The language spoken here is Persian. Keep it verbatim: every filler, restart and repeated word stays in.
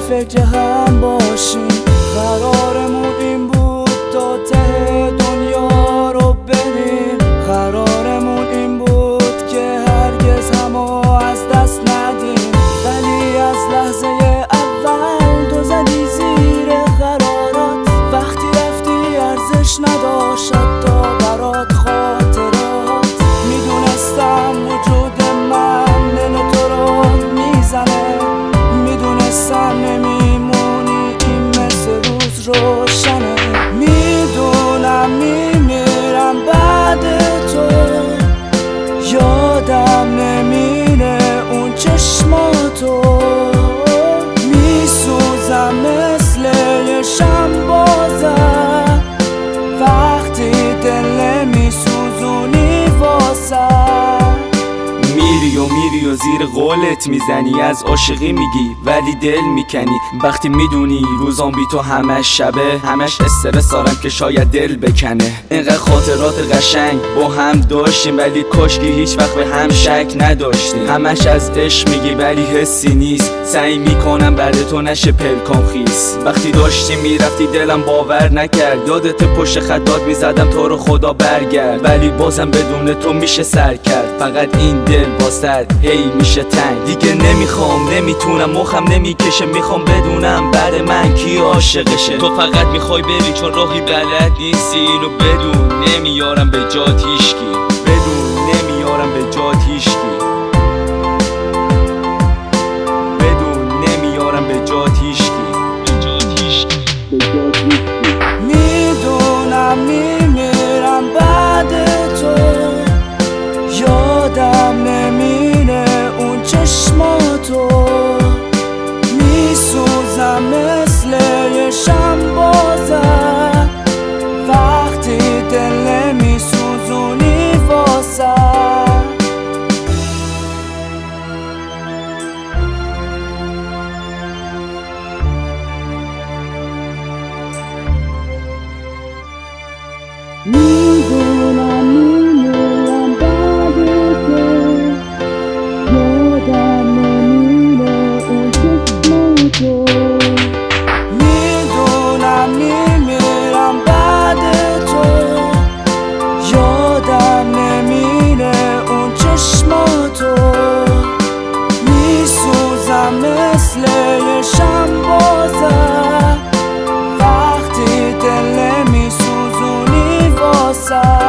فکر هم باشیم. قرارمون این بود تا ته دنیا رو بریم. قرارمون این بود که هرگز همو از دست ندیم. ولی از لحظه اول تو زدی زیر قرارات. وقتی رفتی ارزش نداشت حتی برات خاطرات. میدونستم وجود من دل تو رو میزنه. میدونستم نمیمونی این مثل روز روشنه. میدونم میمیرم بعد تو. یادم نمیره اون چشماتو. میسوزم مثل یه شنبازم وقتی دل میسوزونی واسه. میری و میری و زیر قولت میزنی. از عاشقی میگی ولی دل میکنی. وقتی میدونی روزان بی تو همش شبه. همش استرس دارم که شاید دل بکنه. اینقدر خاطرات قشنگ با هم داشتیم ولی کاشکی هیچ وقت به هم شک نداشتیم. همش از عشق میگی ولی حسی نیست. سعی میکنم بعد تو نشه پلکام خیس. وقتی داشتی میرفتی دلم باور نکرد. یادت پشت خطات میزدم تو رو خدا برگرد. ولی بازم بدون تو میشه سر کرد. فقط این دل واسد هی میشه تنگ. دیگه نمیخوام نمیتونم مخم نمیکشه. میخوام بدونم بعد من کی عاشقشه. تو فقط میخوای بری چون راهی بلد نیستی. اینو بدون نمیارم به جات هیشکی. بدون نمیارم به جات هیشکی. بدون نمیارم به جات هیشکی. به جات هیشکی. به جات هیشکی. میدونم میمیرم بعد تو. یادم نمیره اون چشماتو. میسوزم مثل یه شنبازم وقتی دل میسوزونی واسه. میدونم میمیرم بعد تو. یادم نمیره اون چشماتو. میدونم میمیرم بعد تو. یادم نمیره اون چشماتو. میسوزم مثل یه شنبازم وقتی دل میسوزونی واسه.